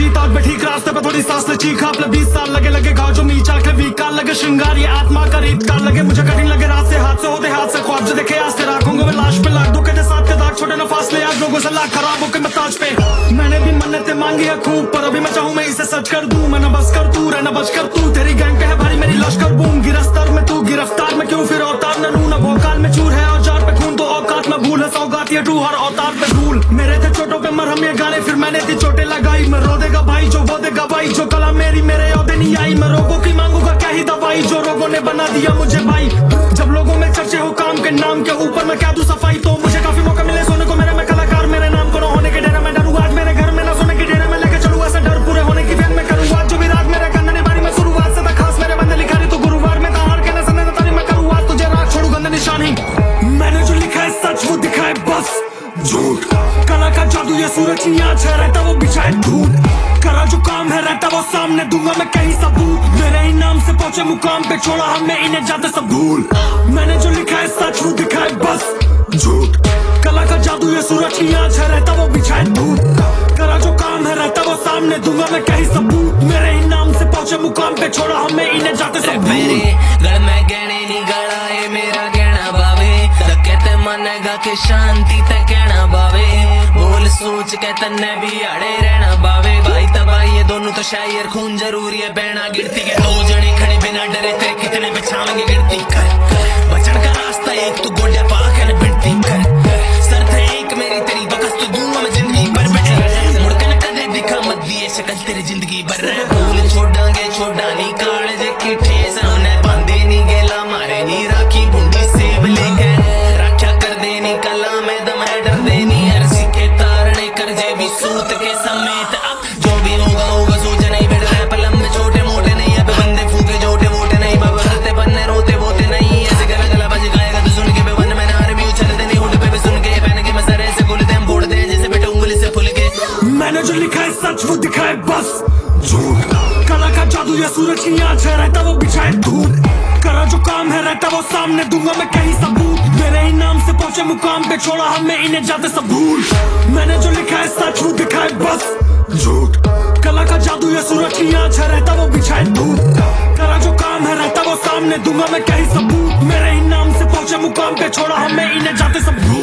जीत आज मैं ठीक रास्ते पे थोड़ी सांस ले चीखा अपने 20 साल लगे घाव जो मील चाल के वीकाल लगे श्रृंगार ये आत्मा का रीतकार लगे मुझे कठिन लगे रात से हाथ से होते हाथ से ख्वाब जो देखे आज से राखूंगा मैं लाश पे लाख दो के साथ के दाग छोटे न फासले आज लोगों से लाख खराब होके मैं ताज पे मैंने भी मन्नतें मांगी है खूब पर अभी मैं चाहूं मैं इसे सच कर दूं मैं न बस कर तू रहना बच कर तू तेरी गैंग पे है भारी मेरी लश्कर बूम गिरफ्तार में तू गिरफ्तार में क्यों फिर अवतार न लू न भोकाल में चूर है औजार पे खून तो औकात में भूल है सौगात ये टू हर अवतार पे भूल मेरे थे चोटों पे मरहम ये गाने फिर मैंने थी चोटें लगाई मैं रो देगा भाई जो वो देगा भाई जो कला मेरी मेरे यौदे नहीं आई मैं रोगों की मांगूंगा क्या ही दवाई जो रोगों ने बना दिया मुझे भाई जब लोगों में चर्चे हो काम के नाम के ऊपर मैं क्या दूं सफाई तो मुझे काफी मौका मिले सोने को मेरे में कलाकार मेरे नाम को न होने के डेरे में डरूं आज मेरे घर में ना सोने की डेरे में लेके चलूं ऐसा डर पूरे होने की फैन में करूं आज जो भी रात मेरे गंदे ने बारी में शुरुआत से था खास मेरे बंदे लिखा रही तो गुरुवार में था हार के न सने तारी मैं करूं आज तुझे राख छोड़ू गंदे निशान ही मैंने जो लिखा है सच वो दिखाए बस झूठ कला का जादू ये सूरज की आँच है रहता वो बिछाए धूल करा जो काम है रहता वो सामने दूंगा मैं कहीं सबूत मेरे ही नाम से पहुंचे मुकाम पे छोड़ा हमने इन्हें जाते सब भूल मैंने जो लिखा है सच वो दिखाए बस झूठ कला का जादू ये सूरज की आँच है रहता वो बिछाए धूल करा जो काम है रहता वो सामने दूंगा मैं कहीं सबूत मेरे ही नाम से पहुंचे मुकाम पे छोड़ा हमें इन्हें जाते सब भूल गल में गहने नहीं गड़ा है मेरा गहना बावे कहते मानेगा कि शांति ते कहना बावे बोल सोच के तन्ने भी अड़े रहना बावे भाई तबाही ये दोनों तो शायर खून जरूरी है बहना गिरती के दो जने खड़े बिना डरे तेरे कितने बिछावेंगे गिरती कर बचन का रास्ता एक तू गोड्या पाकर बिनती कर सर थे एक मेरी तेरी बकस तो दूंगा मैं जिंदगी भर बैठे मुड़के न कदे दिखा मत दिए शक्ल तेरी जिंदगी भर भूल छोड़ा नहीं काल जे की ठेस उन्हें बांधे नहीं गेला मारे नहीं राखी बूंदी सेब लेकर रक्षा कर देनी कला में दम है डर देनी हर सिक्के तारने कर जे भी सूत के समेत अब जो भी होगा होगा सोच नहीं बैठ रहे पलम में छोटे मोटे नहीं अब बंदे फूके जोटे मोटे नहीं बाबा करते बनने रोते बोते नहीं ऐसे गला गला बज गाएगा तो सुन के बेवन में नारे भी उछलते नहीं उठ पे भी सुन के पहन के मैं सरे से खुलते हम फोड़ दे जैसे बेटे उंगली से फुल के मैंने जो लिखा है सच वो दिखाए बस झूठ कला का जादू ये सूरज की आँच है रहता वो बिछाए धूल करा जो काम है रहता वो सामने दूंगा मैं कहीं सबूत मेरे ही नाम से पहुंचे मुकाम पे छोड़ा हमें इन्हें जाते सब भूल मैंने जो लिखा है सच वो दिखाए बस झूठ कला का जादू ये सूरज की आँच है रहता वो बिछाए धूल करा जो काम है रहता वो सामने दूंगा मैं कहीं सबूत मेरे ही नाम से पहुंचे मुकाम पे छोड़ा हमें इन्हें जाते सब भूल